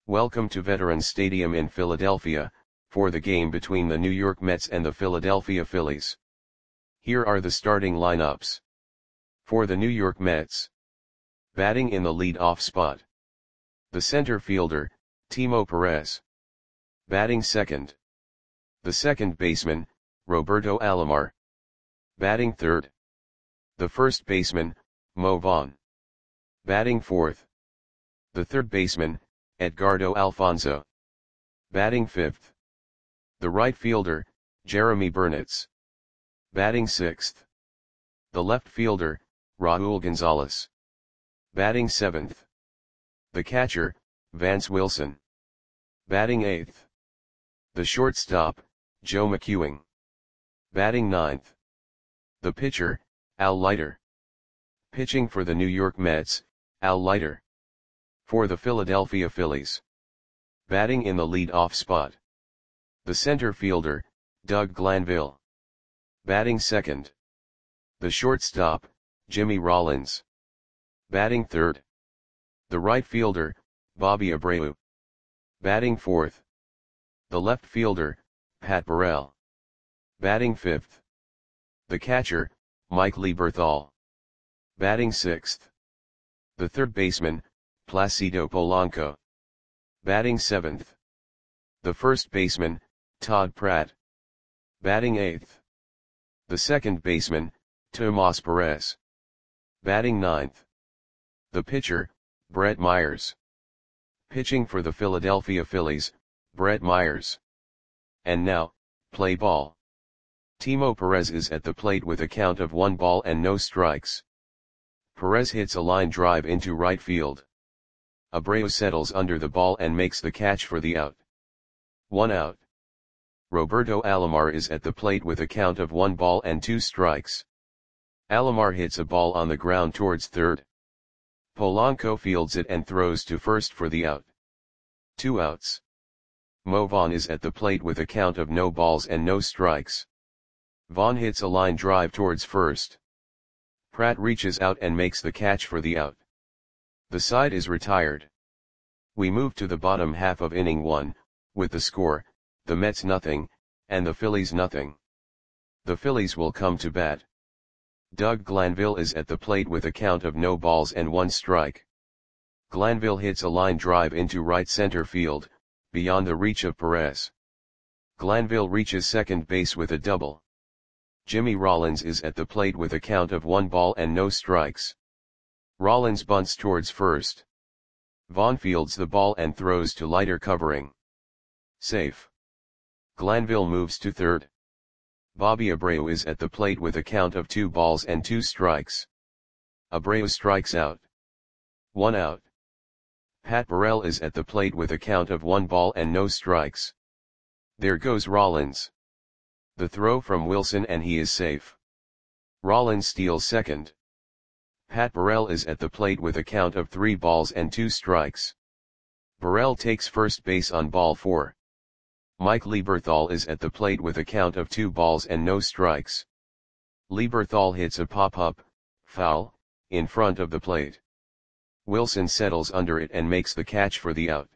Welcome to Veterans Stadium in Philadelphia, for the game between the New York Mets and the Philadelphia Phillies. Here are the starting lineups. For the New York Mets. Batting in the lead-off spot. The center fielder, Timo Perez. Batting second. The second baseman, Roberto Alomar. Batting third. The first baseman, Mo Vaughn. Batting fourth. The third baseman, Edgardo Alfonzo. Batting fifth. The right fielder, Jeremy Burnitz. Batting sixth. The left fielder, Raul Gonzalez. Batting seventh. The catcher, Vance Wilson. Batting eighth. The shortstop, Joe McEwing. Batting ninth. The pitcher, Al Leiter. Pitching for the New York Mets, Al Leiter. For the Philadelphia Phillies. Batting in the lead-off spot. The center fielder, Doug Glanville. Batting second. The shortstop, Jimmy Rollins. Batting third. The right fielder, Bobby Abreu. Batting fourth. The left fielder, Pat Burrell. Batting fifth. The catcher, Mike Lieberthal. Batting sixth. The third baseman, Placido Polanco. Batting seventh. The first baseman, Todd Pratt. Batting eighth. The second baseman, Tomas Perez. Batting ninth. The pitcher, Brett Myers. Pitching for the Philadelphia Phillies, Brett Myers. And now, play ball. Timo Perez is at the plate with a count of 1 ball and no strikes. Perez hits a line drive into right field. Abreu settles under the ball and makes the catch for the out. 1 out. Roberto Alomar is at the plate with a count of 1 ball and 2 strikes. Alomar hits a ball on the ground towards third. Polanco fields it and throws to first for the out. 2 outs. Mo Vaughn is at the plate with a count of no balls and no strikes. Vaughn hits a line drive towards first. Pratt reaches out and makes the catch for the out. The side is retired. We move to the bottom half of inning 1, with the score, the Mets nothing, and the Phillies nothing. The Phillies will come to bat. Doug Glanville is at the plate with a count of no balls and 1 strike. Glanville hits a line drive into right center field, beyond the reach of Perez. Glanville reaches second base with a double. Jimmy Rollins is at the plate with a count of 1 ball and no strikes. Rollins bunts towards first. Vaughn fields the ball and throws to Leiter covering. Safe. Glanville moves to third. Bobby Abreu is at the plate with a count of 2 balls and 2 strikes. Abreu strikes out. 1 out. Pat Burrell is at the plate with a count of 1 ball and no strikes. There goes Rollins. The throw from Wilson and he is safe. Rollins steals second. Pat Burrell is at the plate with a count of 3 balls and 2 strikes. Burrell takes first base on ball 4. Mike Lieberthal is at the plate with a count of 2 balls and no strikes. Lieberthal hits a pop-up, foul, in front of the plate. Wilson settles under it and makes the catch for the out.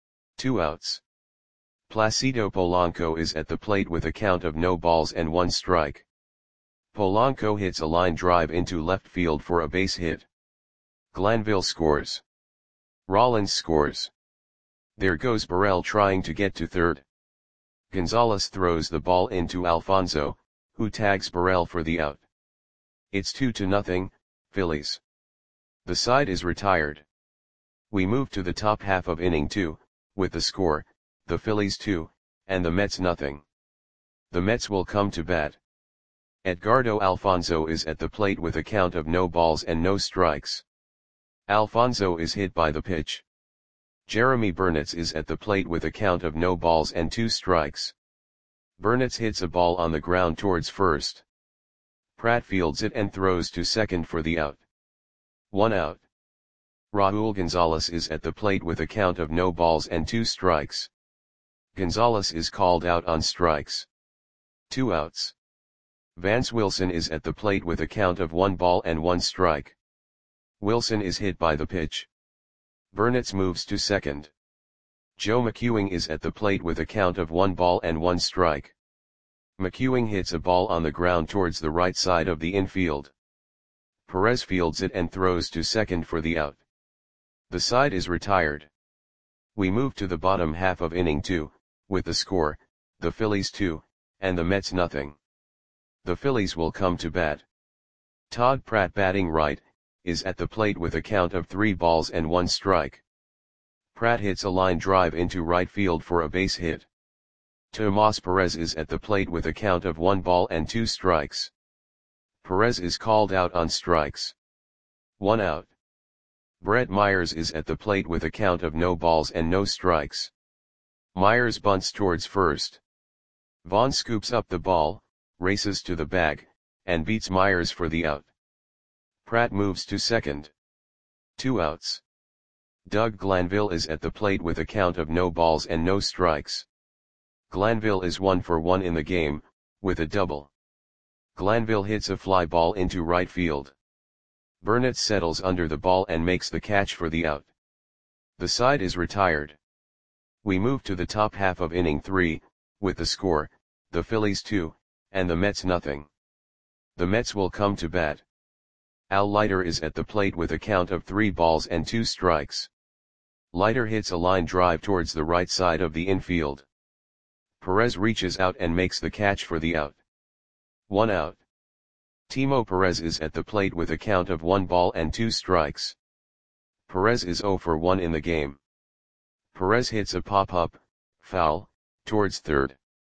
2 outs. Placido Polanco is at the plate with a count of no balls and 1 strike. Polanco hits a line drive into left field for a base hit. Glanville scores. Rollins scores. There goes Burrell trying to get to third. Gonzalez throws the ball into Alfonzo, who tags Burrell for the out. It's 2-0, Phillies. The side is retired. We move to the top half of inning 2, with the score, the Phillies 2, and the Mets nothing. The Mets will come to bat. Edgardo Alfonzo is at the plate with a count of no balls and no strikes. Alfonzo is hit by the pitch. Jeremy Burnitz is at the plate with a count of no balls and 2 strikes. Burnitz hits a ball on the ground towards first. Pratt fields it and throws to second for the out. 1 out. Raul Gonzalez is at the plate with a count of no balls and 2 strikes. Gonzalez is called out on strikes. 2 outs. Vance Wilson is at the plate with a count of 1 ball and 1 strike. Wilson is hit by the pitch. Burnitz moves to second. Joe McEwing is at the plate with a count of 1 ball and 1 strike. McEwing hits a ball on the ground towards the right side of the infield. Perez fields it and throws to second for the out. The side is retired. We move to the bottom half of inning 2, with the score, the Phillies 2, and the Mets nothing. The Phillies will come to bat. Todd Pratt, batting right, is at the plate with a count of 3 balls and 1 strike. Pratt hits a line drive into right field for a base hit. Tomas Perez is at the plate with a count of 1 ball and 2 strikes. Perez is called out on strikes. 1 out. Brett Myers is at the plate with a count of no balls and no strikes. Myers bunts towards first. Vaughn scoops up the ball, races to the bag, and beats Myers for the out. Pratt moves to second. 2 outs. Doug Glanville is at the plate with a count of no balls and no strikes. Glanville is 1 for 1 in the game, with a double. Glanville hits a fly ball into right field. Burnett settles under the ball and makes the catch for the out. The side is retired. We move to the top half of inning 3, with the score, the Phillies 2, and the Mets nothing. The Mets will come to bat. Al Leiter is at the plate with a count of 3 balls and 2 strikes. Leiter hits a line drive towards the right side of the infield. Perez reaches out and makes the catch for the out. 1 out. Timo Perez is at the plate with a count of 1 ball and 2 strikes. Perez is 0 for 1 in the game. Perez hits a pop-up, foul, towards third.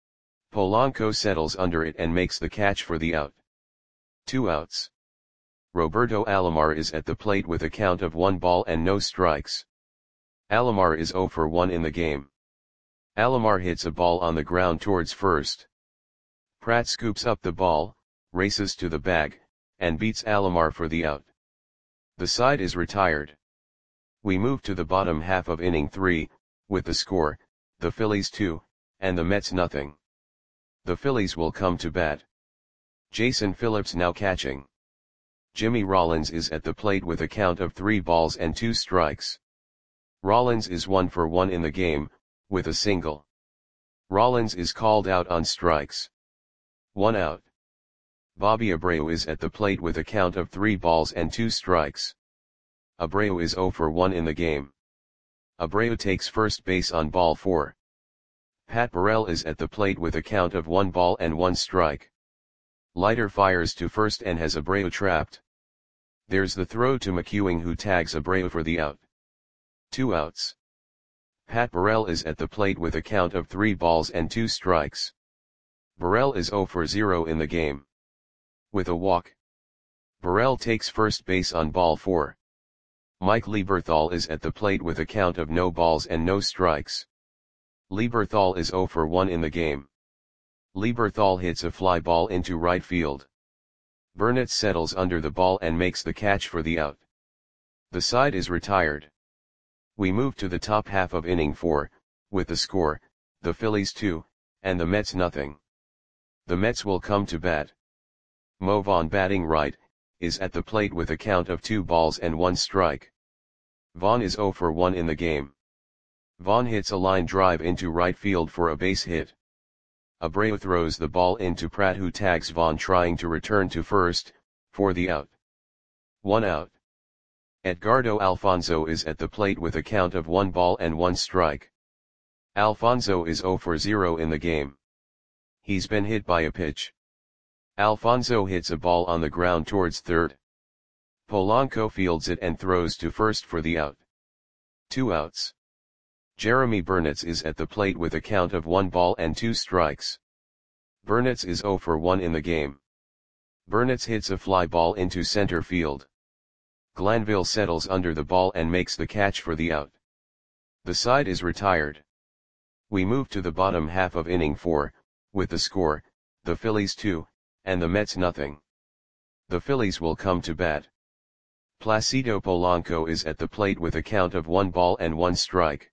Polanco settles under it and makes the catch for the out. 2 outs. Roberto Alomar is at the plate with a count of 1 ball and no strikes. Alomar is 0 for 1 in the game. Alomar hits a ball on the ground towards first. Pratt scoops up the ball, races to the bag, and beats Alomar for the out. The side is retired. We move to the bottom half of inning 3, with the score, the Phillies 2, and the Mets nothing. The Phillies will come to bat. Jason Phillips now catching. Jimmy Rollins is at the plate with a count of 3 balls and 2 strikes. Rollins is 1 for 1 in the game, with a single. Rollins is called out on strikes. 1 out. Bobby Abreu is at the plate with a count of 3 balls and 2 strikes. Abreu is 0 for 1 in the game. Abreu takes first base on ball 4. Pat Burrell is at the plate with a count of 1 ball and 1 strike. Leiter fires to first and has Abreu trapped. There's the throw to McEwing, who tags Abreu for the out. 2 outs. Pat Burrell is at the plate with a count of 3 balls and 2 strikes. Burrell is 0 for 0 in the game. With a walk. Burrell takes first base on ball 4. Mike Lieberthal is at the plate with a count of no balls and no strikes. Lieberthal is 0 for 1 in the game. Lieberthal hits a fly ball into right field. Burnett settles under the ball and makes the catch for the out. The side is retired. We move to the top half of inning 4, with the score, the Phillies 2, and the Mets nothing. The Mets will come to bat. Mo Vaughn, batting right, is at the plate with a count of 2 balls and 1 strike. Vaughn is 0 for 1 in the game. Vaughn hits a line drive into right field for a base hit. Abreu throws the ball into Pratt, who tags Vaughn trying to return to first, for the out. 1 out. Edgardo Alfonzo is at the plate with a count of 1 ball and 1 strike. Alfonzo is 0 for 0 in the game. He's been hit by a pitch. Alfonzo hits a ball on the ground towards third. Polanco fields it and throws to first for the out. 2 outs. Jeremy Burnett is at the plate with a count of 1 ball and 2 strikes. Burnett is 0 for 1 in the game. Burnett hits a fly ball into center field. Glanville settles under the ball and makes the catch for the out. The side is retired. We move to the bottom half of inning 4, with the score, the Phillies 2, and the Mets nothing. The Phillies will come to bat. Placido Polanco is at the plate with a count of 1 ball and 1 strike.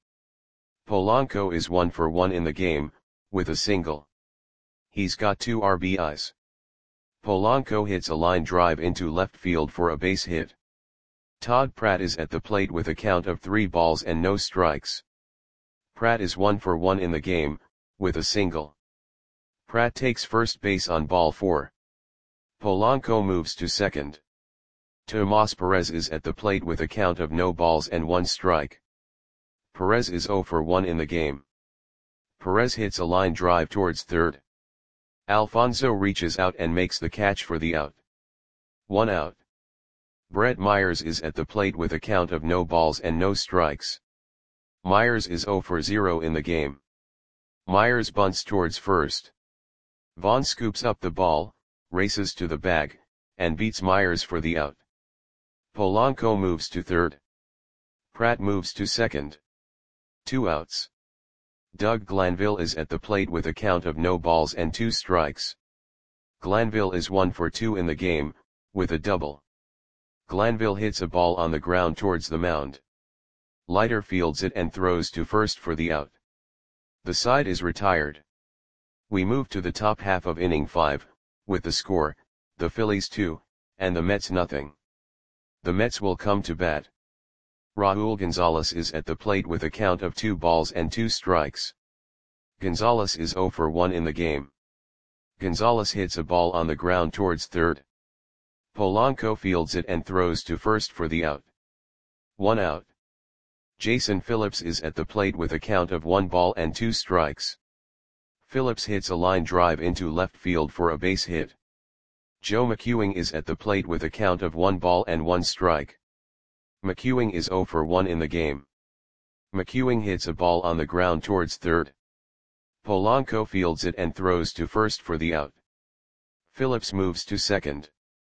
Polanco is 1 for 1 in the game, with a single. He's got 2 RBIs. Polanco hits a line drive into left field for a base hit. Todd Pratt is at the plate with a count of 3 balls and no strikes. Pratt is 1 for 1 in the game, with a single. Pratt takes first base on ball 4. Polanco moves to second. Tomas Perez is at the plate with a count of no balls and 1 strike. Perez is 0 for 1 in the game. Perez hits a line drive towards third. Alfonso reaches out and makes the catch for the out. 1 out. Brett Myers is at the plate with a count of no balls and no strikes. Myers is 0 for 0 in the game. Myers bunts towards first. Vaughn scoops up the ball, races to the bag, and beats Myers for the out. Polanco moves to third. Pratt moves to second. 2 outs. Doug Glanville is at the plate with a count of no balls and 2 strikes. Glanville is 1 for 2 in the game, with a double. Glanville hits a ball on the ground towards the mound. Leiter fields it and throws to first for the out. The side is retired. We move to the top half of inning 5, with the score, the Phillies 2, and the Mets nothing. The Mets will come to bat. Raul Gonzalez is at the plate with a count of 2 balls and 2 strikes. Gonzalez is 0 for 1 in the game. Gonzalez hits a ball on the ground towards third. Polanco fields it and throws to first for the out. 1 out. Jason Phillips is at the plate with a count of 1 ball and 2 strikes. Phillips hits a line drive into left field for a base hit. Joe McEwing is at the plate with a count of 1 ball and 1 strike. McEwing is 0 for 1 in the game. McEwing hits a ball on the ground towards third. Polanco fields it and throws to first for the out. Phillips moves to second.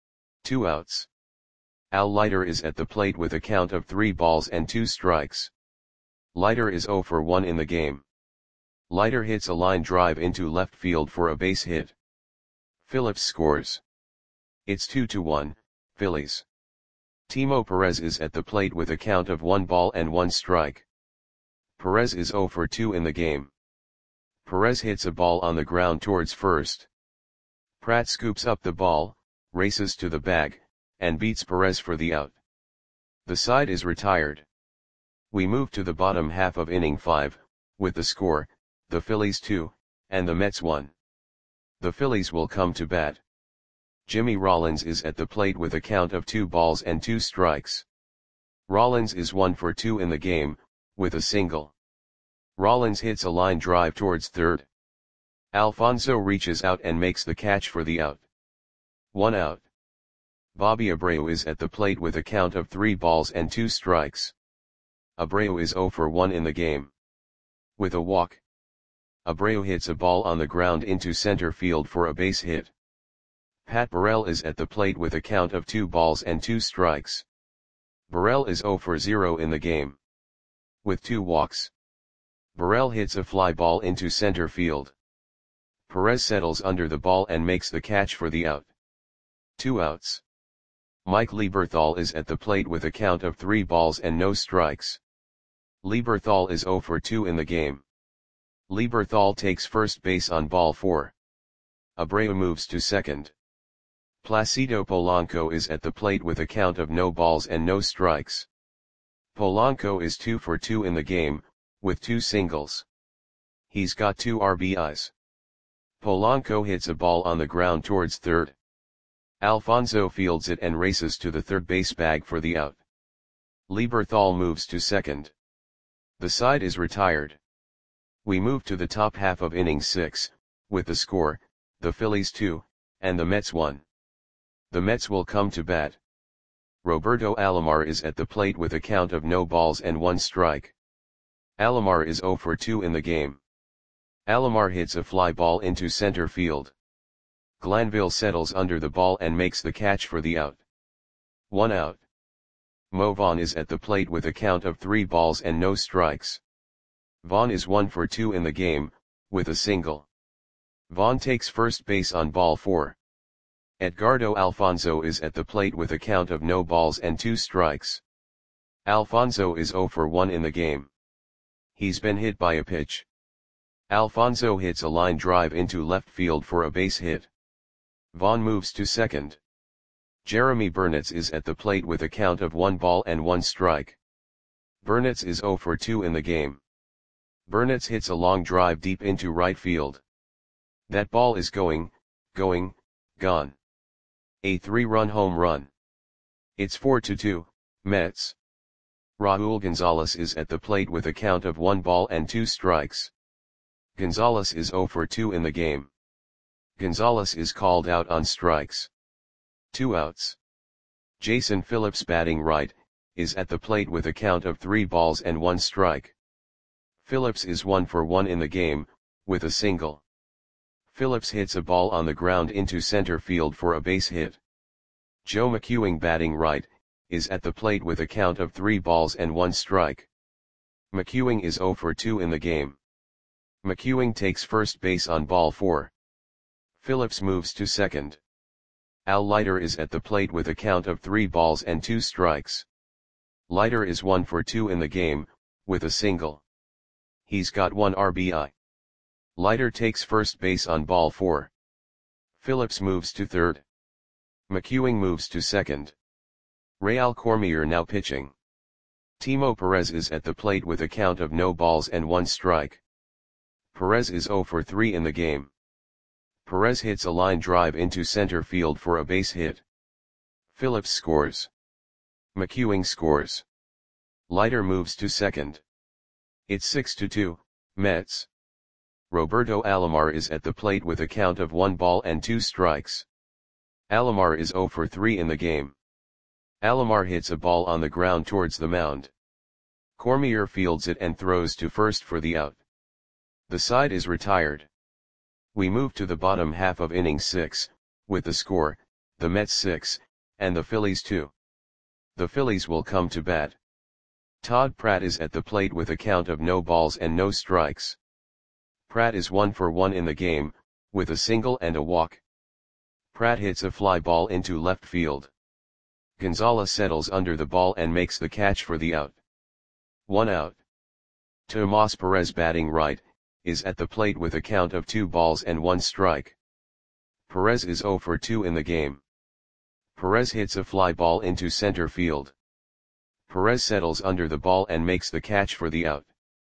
2 outs. Al Leiter is at the plate with a count of 3 balls and 2 strikes. Leiter is 0 for 1 in the game. Leiter hits a line drive into left field for a base hit. Phillips scores. It's 2-1, Phillies. Timo Perez is at the plate with a count of 1 ball and 1 strike. Perez is 0 for 2 in the game. Perez hits a ball on the ground towards first. Pratt scoops up the ball, races to the bag, and beats Perez for the out. The side is retired. We move to the bottom half of inning 5, with the score, the Phillies 2, and the Mets 1. The Phillies will come to bat. Jimmy Rollins is at the plate with a count of 2 balls and 2 strikes. Rollins is 1 for 2 in the game, with a single. Rollins hits a line drive towards third. Alfonso reaches out and makes the catch for the out. 1 out. Bobby Abreu is at the plate with a count of 3 balls and 2 strikes. Abreu is 0 for 1 in the game. With a walk. Abreu hits a ball on the ground into center field for a base hit. Pat Burrell is at the plate with a count of 2 balls and 2 strikes. Burrell is 0 for 0 in the game. With 2 walks. Burrell hits a fly ball into center field. Perez settles under the ball and makes the catch for the out. 2 outs. Mike Lieberthal is at the plate with a count of 3 balls and no strikes. Lieberthal is 0 for 2 in the game. Lieberthal takes first base on ball 4. Abreu moves to second. Placido Polanco is at the plate with a count of no balls and no strikes. Polanco is 2 for 2 in the game, with 2 singles. He's got 2 RBIs. Polanco hits a ball on the ground towards third. Alfonso fields it and races to the third base bag for the out. Lieberthal moves to second. The side is retired. We move to the top half of inning 6, with the score, the Phillies 2, and the Mets 1. The Mets will come to bat. Roberto Alomar is at the plate with a count of no balls and 1 strike. Alomar is 0 for 2 in the game. Alomar hits a fly ball into center field. Glanville settles under the ball and makes the catch for the out. 1 out. Mo Vaughn is at the plate with a count of 3 balls and no strikes. Vaughn is 1 for 2 in the game, with a single. Vaughn takes first base on ball 4. Edgardo Alfonso is at the plate with a count of no balls and 2 strikes. Alfonso is 0 for 1 in the game. He's been hit by a pitch. Alfonso hits a line drive into left field for a base hit. Vaughn moves to second. Jeremy Burnitz is at the plate with a count of 1 ball and 1 strike. Burnitz is 0 for 2 in the game. Burnitz hits a long drive deep into right field. That ball is gone. A 3-run home run. It's 4-2, Mets. Raul Gonzalez is at the plate with a count of 1 ball and 2 strikes. Gonzalez is 0 for 2 in the game. Gonzalez is called out on strikes. 2 outs. Jason Phillips, batting right, is at the plate with a count of 3 balls and 1 strike. Phillips is 1 for 1 in the game, with a single. Phillips hits a ball on the ground into center field for a base hit. Joe McEwing, batting right, is at the plate with a count of 3 balls and 1 strike. McEwing is 0 for 2 in the game. McEwing takes first base on ball 4. Phillips moves to second. Al Leiter is at the plate with a count of 3 balls and 2 strikes. Leiter is 1 for 2 in the game, with a single. He's got 1 RBI. Leiter takes first base on ball 4. Phillips moves to third. McEwing moves to second. Real Cormier now pitching. Timo Perez is at the plate with a count of no balls and 1 strike. Perez is 0 for 3 in the game. Perez hits a line drive into center field for a base hit. Phillips scores. McEwing scores. Leiter moves to second. It's 6-2, Mets. Roberto Alomar is at the plate with a count of 1 ball and 2 strikes. Alomar is 0 for 3 in the game. Alomar hits a ball on the ground towards the mound. Cormier fields it and throws to first for the out. The side is retired. We move to the bottom half of inning 6, with the score, the Mets 6, and the Phillies 2. The Phillies will come to bat. Todd Pratt is at the plate with a count of no balls and no strikes. Pratt is 1 for 1 in the game, with a single and a walk. Pratt hits a fly ball into left field. Gonzalez settles under the ball and makes the catch for the out. 1 out. Tomas Perez, batting right, is at the plate with a count of 2 balls and 1 strike. Perez is 0 for 2 in the game. Perez hits a fly ball into center field. Perez settles under the ball and makes the catch for the out.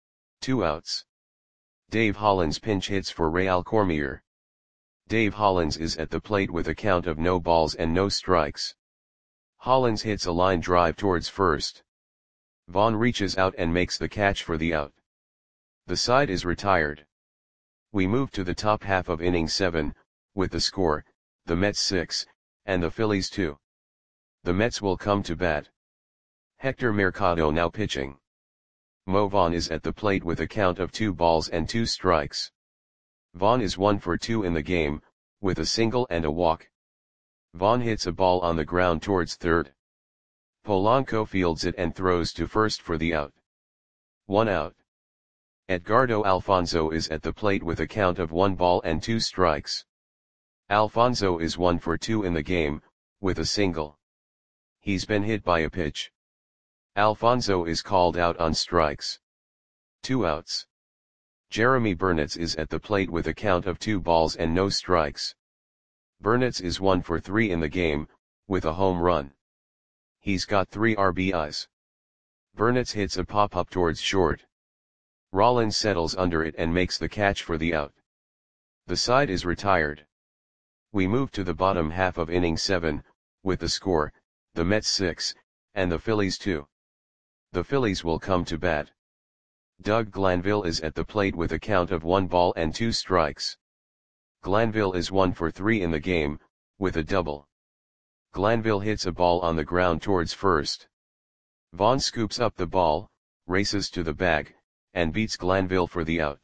2 outs. Dave Hollins pinch hits for Real Cormier. Dave Hollins is at the plate with a count of no balls and no strikes. Hollins hits a line drive towards first. Vaughn reaches out and makes the catch for the out. The side is retired. We move to the top half of inning 7, with the score, the Mets 6, and the Phillies 2. The Mets will come to bat. Hector Mercado now pitching. Mo Vaughn is at the plate with a count of 2 balls and 2 strikes. Vaughn is 1 for 2 in the game, with a single and a walk. Vaughn hits a ball on the ground towards third. Polanco fields it and throws to first for the out. 1 out. Edgardo Alfonzo is at the plate with a count of 1 ball and 2 strikes. Alfonzo is 1 for 2 in the game, with a single. He's been hit by a pitch. Alfonzo is called out on strikes. 2 outs. Jeremy Burnitz is at the plate with a count of 2 balls and no strikes. Burnitz is 1 for 3 in the game, with a home run. He's got 3 RBIs. Burnitz hits a pop-up towards short. Rollins settles under it and makes the catch for the out. The side is retired. We move to the bottom half of inning 7, with the score, the Mets 6, and the Phillies 2. The Phillies will come to bat. Doug Glanville is at the plate with a count of 1 ball and 2 strikes. Glanville is 1 for 3 in the game, with a double. Glanville hits a ball on the ground towards first. Vaughn scoops up the ball, races to the bag, and beats Glanville for the out.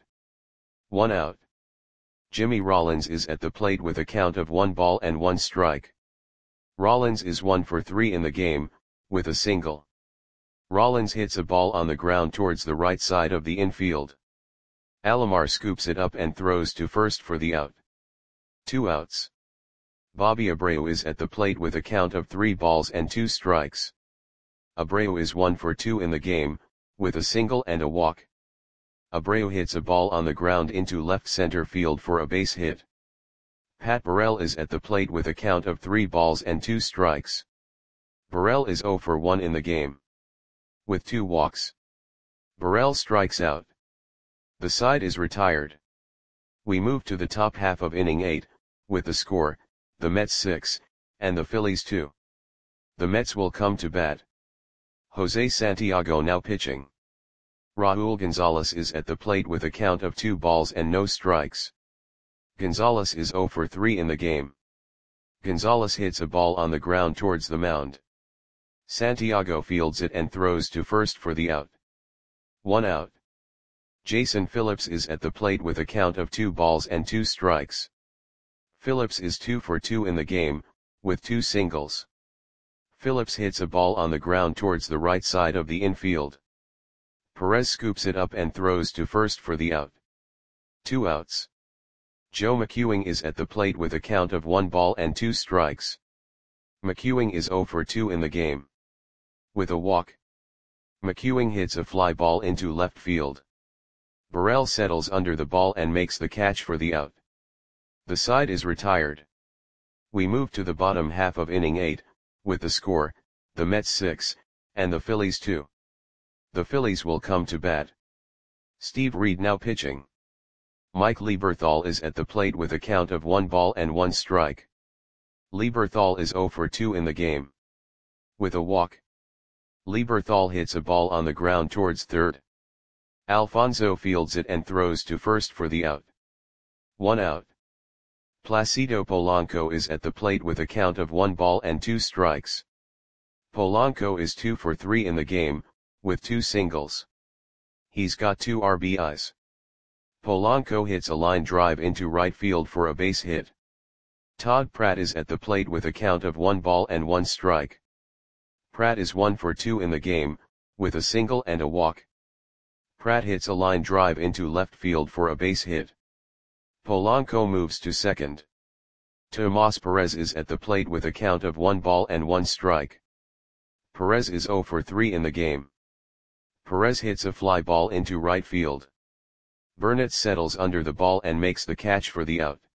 1 out. Jimmy Rollins is at the plate with a count of 1 ball and 1 strike. Rollins is 1 for 3 in the game, with a single. Rollins hits a ball on the ground towards the right side of the infield. Alomar scoops it up and throws to first for the out. 2 outs. Bobby Abreu is at the plate with a count of 3 balls and 2 strikes. Abreu is 1 for 2 in the game, with a single and a walk. Abreu hits a ball on the ground into left center field for a base hit. Pat Burrell is at the plate with a count of 3 balls and 2 strikes. Burrell is 0 for 1 in the game, with 2 walks. Burrell strikes out. The side is retired. We move to the top half of inning 8, with the score, the Mets 6, and the Phillies 2. The Mets will come to bat. Jose Santiago now pitching. Raul Gonzalez is at the plate with a count of 2 balls and no strikes. Gonzalez is 0 for 3 in the game. Gonzalez hits a ball on the ground towards the mound. Santiago fields it and throws to first for the out. 1 out. Jason Phillips is at the plate with a count of 2 balls and 2 strikes. Phillips is 2 for 2 in the game, with 2 singles. Phillips hits a ball on the ground towards the right side of the infield. Perez scoops it up and throws to first for the out. 2 outs. Joe McEwing is at the plate with a count of 1 ball and 2 strikes. McEwing is 0 for 2 in the game. With a walk, McEwing hits a fly ball into left field. Burrell settles under the ball and makes the catch for the out. The side is retired. We move to the bottom half of inning 8, with the score, the Mets 6, and the Phillies 2. The Phillies will come to bat. Steve Reed now pitching. Mike Lieberthal is at the plate with a count of 1 ball and 1 strike. Lieberthal is 0 for 2 in the game. With a walk, Lieberthal hits a ball on the ground towards third. Alfonso fields it and throws to first for the out. 1 out. Placido Polanco is at the plate with a count of 1 ball and 2 strikes. Polanco is 2 for 3 in the game, with 2 singles. He's got 2 RBIs. Polanco hits a line drive into right field for a base hit. Todd Pratt is at the plate with a count of 1 ball and 1 strike. Pratt is 1 for 2 in the game, with a single and a walk. Pratt hits a line drive into left field for a base hit. Polanco moves to second. Tomas Perez is at the plate with a count of 1 ball and 1 strike. Perez is 0 for 3 in the game. Perez hits a fly ball into right field. Burnett settles under the ball and makes the catch for the out.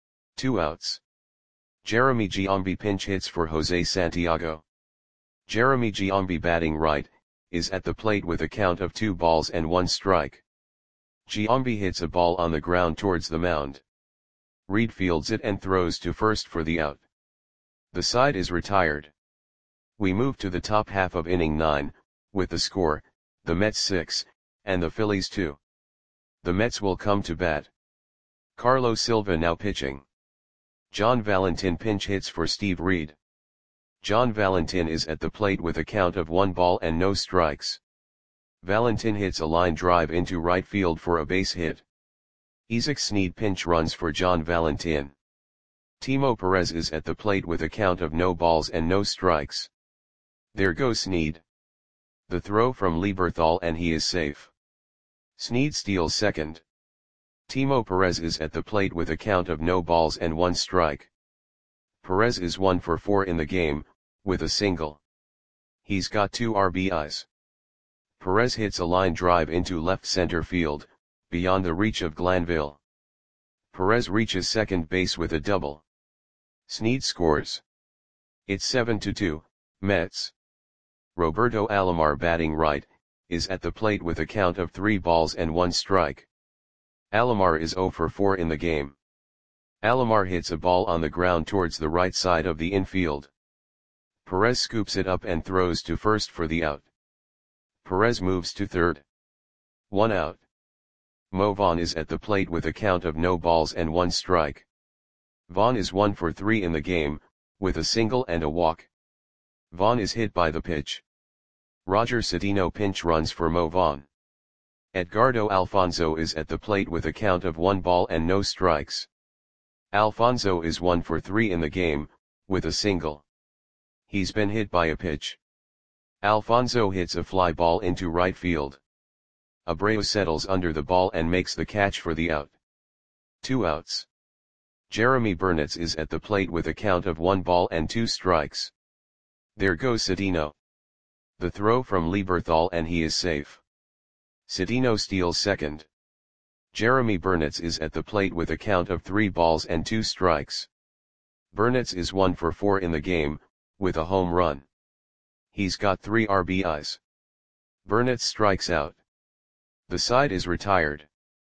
2 outs. Jeremy Giambi pinch hits for Jose Santiago. Jeremy Giambi batting right, is at the plate with a count of 2 balls and 1 strike. Giambi hits a ball on the ground towards the mound. Reed fields it and throws to first for the out. The side is retired. We move to the top half of inning 9, with the score, the Mets 6, and the Phillies 2. The Mets will come to bat. Carlos Silva now pitching. John Valentin pinch hits for Steve Reed. John Valentin is at the plate with a count of 1 ball and no strikes. Valentin hits a line drive into right field for a base hit. Isaac Snead pinch runs for John Valentin. Timo Perez is at the plate with a count of no balls and no strikes. There goes Snead. The throw from Lieberthal and he is safe. Snead steals second. Timo Perez is at the plate with a count of no balls and 1 strike. Perez is 1 for 4 in the game, with a single. He's got 2 RBIs. Perez hits a line drive into left center field, beyond the reach of Glanville. Perez reaches second base with a double. Snead scores. It's 7-2, Mets. Roberto Alomar batting right, is at the plate with a count of 3 balls and 1 strike. Alomar is 0 for 4 in the game. Alomar hits a ball on the ground towards the right side of the infield. Perez scoops it up and throws to first for the out. Perez moves to third. 1 out. Mo Vaughn is at the plate with a count of no balls and 1 strike. Vaughn is 1 for 3 in the game, with a single and a walk. Vaughn is hit by the pitch. Roger Cedeno pinch runs for Mo Vaughn. Edgardo Alfonso is at the plate with a count of 1 ball and no strikes. Alfonso is 1 for 3 in the game, with a single. He's been hit by a pitch. Alfonso hits a fly ball into right field. Abreu settles under the ball and makes the catch for the out. 2 outs. Jeremy Burnett is at the plate with a count of 1 ball and 2 strikes. There goes Cedeno. The throw from Lieberthal and he is safe. Cedeno steals second. Jeremy Burnett is at the plate with a count of 3 balls and 2 strikes. Burnett is 1 for 4 in the game, with a home run. He's got 3 RBIs. Burnett strikes out. The side is retired.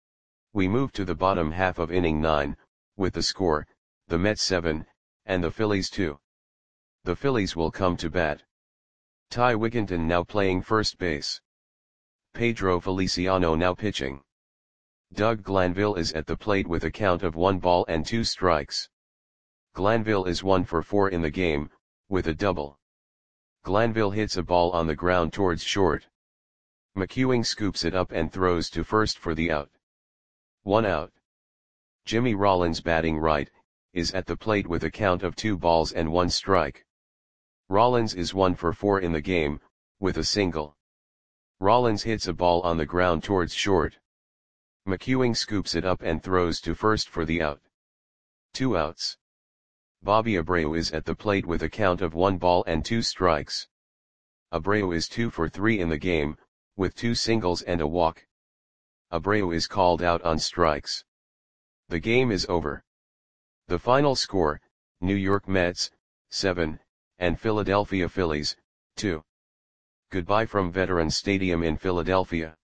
We move to the bottom half of inning 9, with the score, the Mets 7, and the Phillies 2. The Phillies will come to bat. Ty Wigginton now playing first base. Pedro Feliciano now pitching. Doug Glanville is at the plate with a count of 1 ball and 2 strikes. Glanville is 1 for 4 in the game, with a double. Glanville hits a ball on the ground towards short. McEwing scoops it up and throws to first for the out. 1 out. Jimmy Rollins batting right, is at the plate with a count of 2 balls and 1 strike. Rollins is 1 for 4 in the game, with a single. Rollins hits a ball on the ground towards short. McEwing scoops it up and throws to first for the out. 2 outs. Bobby Abreu is at the plate with a count of 1 ball and 2 strikes. Abreu is 2 for 3 in the game, with 2 singles and a walk. Abreu is called out on strikes. The game is over. The final score, New York Mets, 7, and Philadelphia Phillies, 2. Goodbye from Veterans Stadium in Philadelphia.